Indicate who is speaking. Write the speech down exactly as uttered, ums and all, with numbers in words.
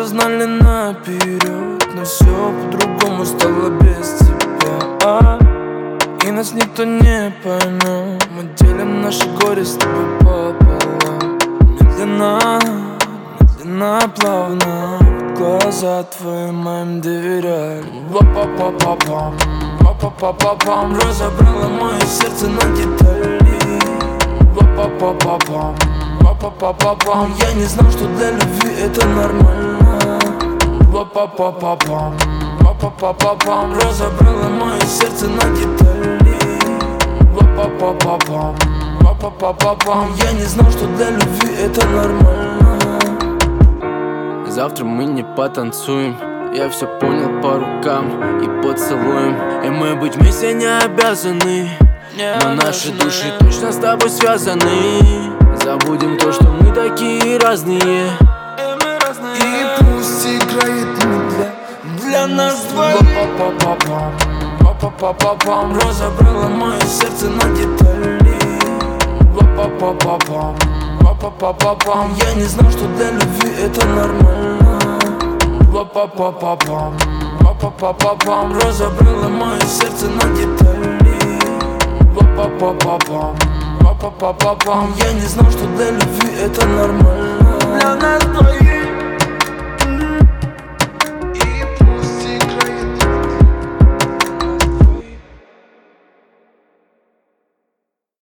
Speaker 1: знали наперед, но все по-другому стало без тебя. И нас никто не поймет. Мы делим наше горе с тобой пополам. Медленно, медленно, плавно в глаза твои моим доверяй. Ва-па-па-па-пам, ва-па-па-па-пам. Разобрала мое сердце на детали. Ва-па-па-па-пам, ва-па-па-па-пам. Я не знал, что для любви это нормально. Ва-па-па-па-пам, ва-па-па-па-пам. Разобрала мое сердце на детали. Ва-па-па-па-пам, ва-па-па-па-пам. Я не знал, что для любви это нормально.
Speaker 2: Завтра мы не потанцуем. Я все понял по рукам и поцелуем. И мы быть вместе не обязаны, но наши души точно с тобой связаны. Забудем то, что мы такие разные.
Speaker 1: И пусть играет медля для нас двоих. Ва-па-па-па-пам, ва-па-па-па-пам. Разобрала мое сердце на детали. Ва-па-па-па-пам, ва-па-па-па-пам. Я не знал, что для любви это нормально. Ва-па-па-па-пам, ва-па-па-па-пам. Разобрала мое сердце на детали. Ва-па-па-па-пам, ва-па-па-па-пам. Я не знал, что для любви это нормально. Для нас двоих.